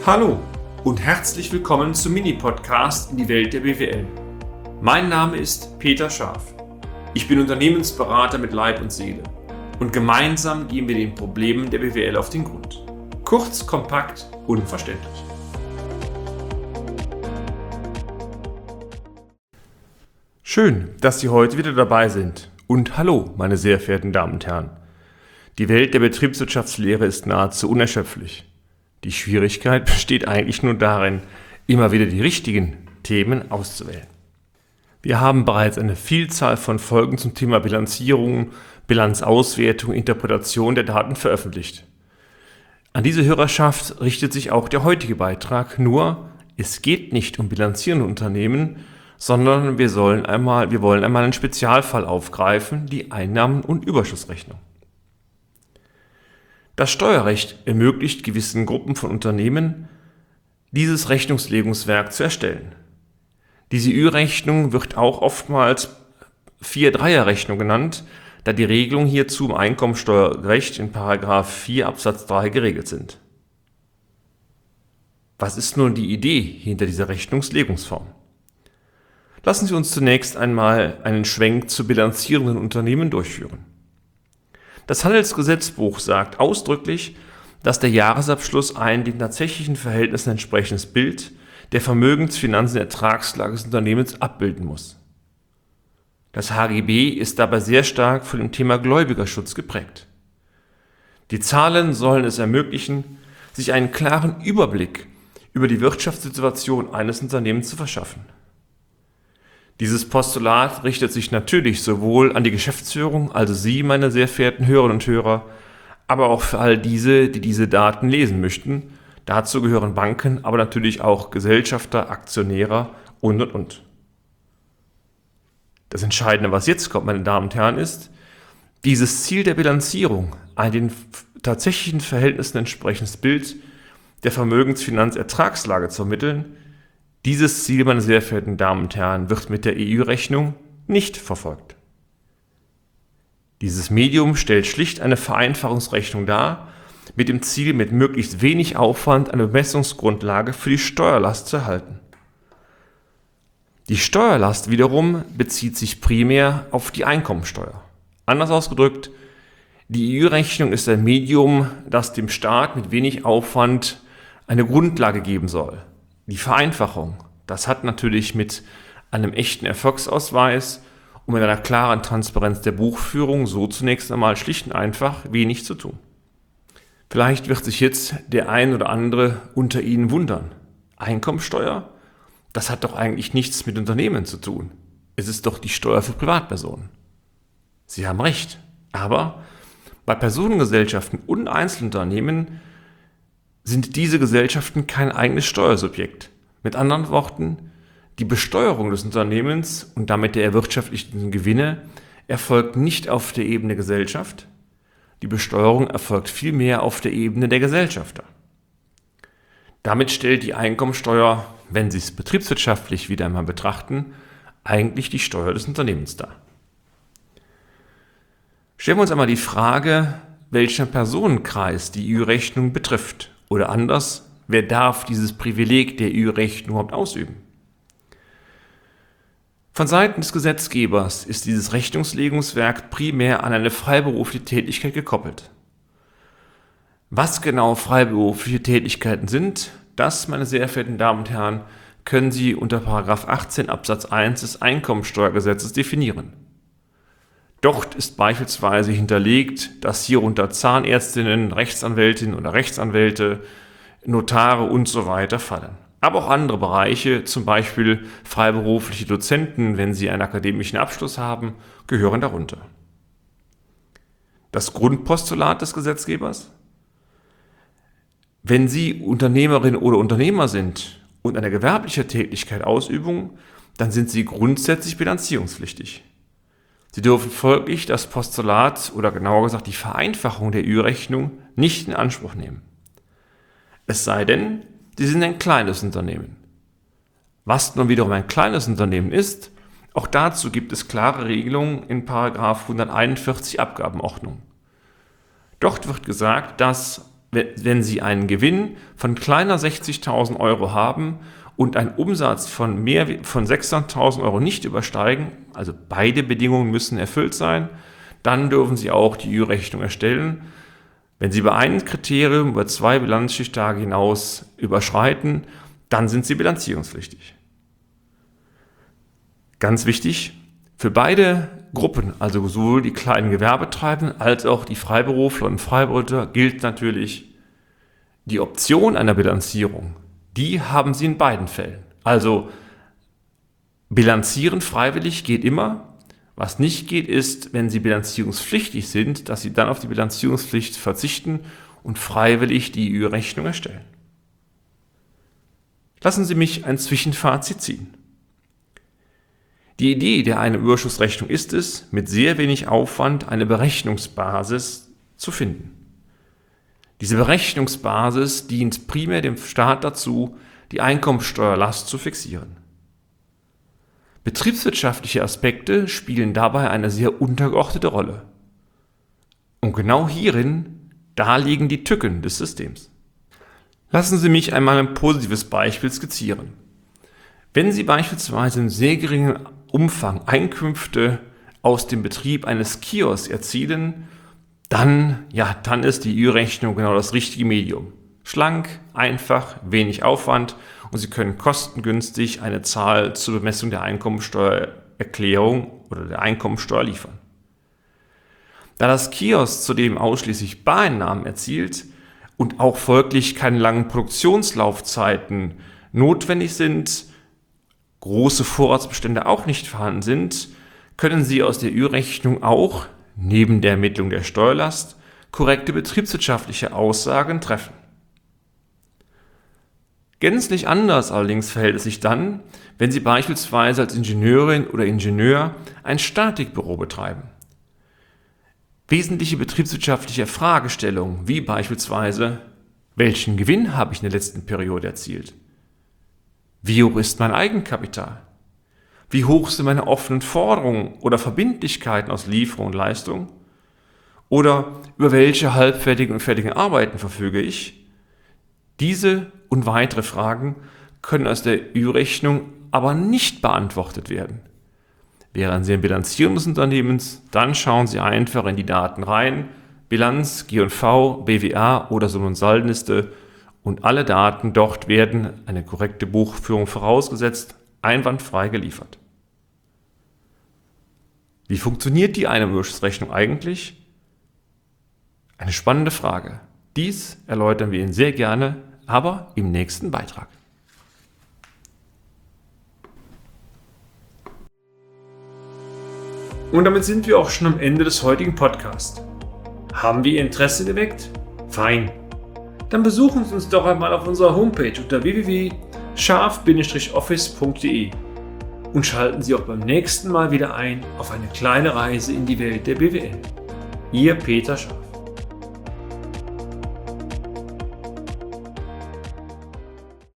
Hallo und herzlich willkommen zum Mini-Podcast in die Welt der BWL. Mein Name ist Peter Scharf. Ich bin Unternehmensberater mit Leib und Seele und gemeinsam gehen wir den Problemen der BWL auf den Grund. Kurz, kompakt, unverständlich. Schön, dass Sie heute wieder dabei sind und hallo, meine sehr verehrten Damen und Herren. Die Welt der Betriebswirtschaftslehre ist nahezu unerschöpflich. Die Schwierigkeit besteht eigentlich nur darin, immer wieder die richtigen Themen auszuwählen. Wir haben bereits eine Vielzahl von Folgen zum Thema Bilanzierung, Bilanzauswertung, Interpretation der Daten veröffentlicht. An diese Hörerschaft richtet sich auch der heutige Beitrag, nur es geht nicht um bilanzierende Unternehmen, sondern wir wollen einmal einen Spezialfall aufgreifen, die Einnahmen- und Überschussrechnung. Das Steuerrecht ermöglicht gewissen Gruppen von Unternehmen, dieses Rechnungslegungswerk zu erstellen. Diese Ü-Rechnung wird auch oftmals 4-3er-Rechnung genannt, da die Regelungen hierzu im Einkommensteuerrecht in § 4 Absatz 3 geregelt sind. Was ist nun die Idee hinter dieser Rechnungslegungsform? Lassen Sie uns zunächst einmal einen Schwenk zu bilanzierenden Unternehmen durchführen. Das Handelsgesetzbuch sagt ausdrücklich, dass der Jahresabschluss ein den tatsächlichen Verhältnissen entsprechendes Bild der Vermögens-, Finanzen- und Ertragslage des Unternehmens abbilden muss. Das HGB ist dabei sehr stark von dem Thema Gläubigerschutz geprägt. Die Zahlen sollen es ermöglichen, sich einen klaren Überblick über die Wirtschaftssituation eines Unternehmens zu verschaffen. Dieses Postulat richtet sich natürlich sowohl an die Geschäftsführung, also Sie, meine sehr verehrten Hörerinnen und Hörer, aber auch für all diese, die diese Daten lesen möchten. Dazu gehören Banken, aber natürlich auch Gesellschafter, Aktionäre und. Das Entscheidende, was jetzt kommt, meine Damen und Herren, ist, dieses Ziel der Bilanzierung, ein den tatsächlichen Verhältnissen entsprechendes Bild der Vermögens-, Finanz-, Ertragslage zu ermitteln. Dieses Ziel, meine sehr verehrten Damen und Herren, wird mit der EU-Rechnung nicht verfolgt. Dieses Medium stellt schlicht eine Vereinfachungsrechnung dar, mit dem Ziel, mit möglichst wenig Aufwand eine Bemessungsgrundlage für die Steuerlast zu erhalten. Die Steuerlast wiederum bezieht sich primär auf die Einkommensteuer. Anders ausgedrückt, die EU-Rechnung ist ein Medium, das dem Staat mit wenig Aufwand eine Grundlage geben soll. Die Vereinfachung, das hat natürlich mit einem echten Erfolgsausweis und mit einer klaren Transparenz der Buchführung so zunächst einmal schlicht und einfach wenig zu tun. Vielleicht wird sich jetzt der ein oder andere unter Ihnen wundern. Einkommensteuer? Das hat doch eigentlich nichts mit Unternehmen zu tun. Es ist doch die Steuer für Privatpersonen. Sie haben recht, aber bei Personengesellschaften und Einzelunternehmen sind diese Gesellschaften kein eigenes Steuersubjekt. Mit anderen Worten, die Besteuerung des Unternehmens und damit der erwirtschaftlichten Gewinne erfolgt nicht auf der Ebene Gesellschaft. Die Besteuerung erfolgt vielmehr auf der Ebene der Gesellschafter. Damit stellt die Einkommensteuer, wenn Sie es betriebswirtschaftlich wieder einmal betrachten, eigentlich die Steuer des Unternehmens dar. Stellen wir uns einmal die Frage, welcher Personenkreis die EU-Rechnung betrifft. Oder anders, wer darf dieses Privileg der EU-Rechnung überhaupt ausüben? Von Seiten des Gesetzgebers ist dieses Rechnungslegungswerk primär an eine freiberufliche Tätigkeit gekoppelt. Was genau freiberufliche Tätigkeiten sind, das, meine sehr verehrten Damen und Herren, können Sie unter § 18 Absatz 1 des Einkommensteuergesetzes definieren. Dort ist beispielsweise hinterlegt, dass hierunter Zahnärztinnen, Rechtsanwältinnen oder Rechtsanwälte, Notare und so weiter fallen. Aber auch andere Bereiche, zum Beispiel freiberufliche Dozenten, wenn sie einen akademischen Abschluss haben, gehören darunter. Das Grundpostulat des Gesetzgebers? Wenn Sie Unternehmerin oder Unternehmer sind und eine gewerbliche Tätigkeit ausüben, dann sind Sie grundsätzlich bilanzierungspflichtig. Sie dürfen folglich das Postulat oder genauer gesagt die Vereinfachung der Ü-Rechnung nicht in Anspruch nehmen. Es sei denn, Sie sind ein kleines Unternehmen. Was nun wiederum ein kleines Unternehmen ist, auch dazu gibt es klare Regelungen in § 141 Abgabenordnung. Dort wird gesagt, dass wenn Sie einen Gewinn von kleiner 60.000 Euro haben und einen Umsatz von mehr von 600.000 Euro nicht übersteigen, also beide Bedingungen müssen erfüllt sein, dann dürfen Sie auch die Ü-Rechnung erstellen. Wenn Sie bei einem Kriterium über 2 Bilanzstichtage hinaus überschreiten, dann sind Sie bilanzierungspflichtig. Ganz wichtig, für beide Gruppen, also sowohl die kleinen Gewerbetreibenden als auch die Freiberufler und Freiberufler, gilt natürlich die Option einer Bilanzierung. Die haben Sie in beiden Fällen. Also bilanzieren freiwillig geht immer. Was nicht geht, ist, wenn Sie bilanzierungspflichtig sind, dass Sie dann auf die Bilanzierungspflicht verzichten und freiwillig die Ü-Rechnung erstellen. Lassen Sie mich ein Zwischenfazit ziehen. Die Idee der Einnahmenüberschussrechnung ist es, mit sehr wenig Aufwand eine Berechnungsbasis zu finden. Diese Berechnungsbasis dient primär dem Staat dazu, die Einkommensteuerlast zu fixieren. Betriebswirtschaftliche Aspekte spielen dabei eine sehr untergeordnete Rolle. Und genau da liegen die Tücken des Systems. Lassen Sie mich einmal ein positives Beispiel skizzieren. Wenn Sie beispielsweise in sehr geringen Umfang Einkünfte aus dem Betrieb eines Kiosks erzielen, dann ist die Ü-Rechnung genau das richtige Medium. Schlank, einfach, wenig Aufwand und Sie können kostengünstig eine Zahl zur Bemessung der Einkommensteuererklärung oder der Einkommensteuer liefern. Da das Kiosk zudem ausschließlich Bareinnahmen erzielt und auch folglich keine langen Produktionslaufzeiten notwendig sind, große Vorratsbestände auch nicht vorhanden sind, können Sie aus der Ü-Rechnung auch, neben der Ermittlung der Steuerlast, korrekte betriebswirtschaftliche Aussagen treffen. Gänzlich anders allerdings verhält es sich dann, wenn Sie beispielsweise als Ingenieurin oder Ingenieur ein Statikbüro betreiben. Wesentliche betriebswirtschaftliche Fragestellungen, wie beispielsweise, welchen Gewinn habe ich in der letzten Periode erzielt? Wie hoch ist mein Eigenkapital? Wie hoch sind meine offenen Forderungen oder Verbindlichkeiten aus Lieferung und Leistung? Oder über welche halbfertigen und fertigen Arbeiten verfüge ich? Diese und weitere Fragen können aus der Ü-Rechnung aber nicht beantwortet werden. Wären Sie ein Bilanzierung des Unternehmens, dann schauen Sie einfach in die Daten rein, Bilanz, G&V, BWA oder Summen- und Saldenliste, und alle Daten dort werden, eine korrekte Buchführung vorausgesetzt, einwandfrei geliefert. Wie funktioniert die Einnahmenüberschussrechnung eigentlich? Eine spannende Frage. Dies erläutern wir Ihnen sehr gerne, aber im nächsten Beitrag. Und damit sind wir auch schon am Ende des heutigen Podcasts. Haben wir Ihr Interesse geweckt? Fein. Dann besuchen Sie uns doch einmal auf unserer Homepage unter www.scharf-office.de und schalten Sie auch beim nächsten Mal wieder ein auf eine kleine Reise in die Welt der BWL. Ihr Peter Scharf.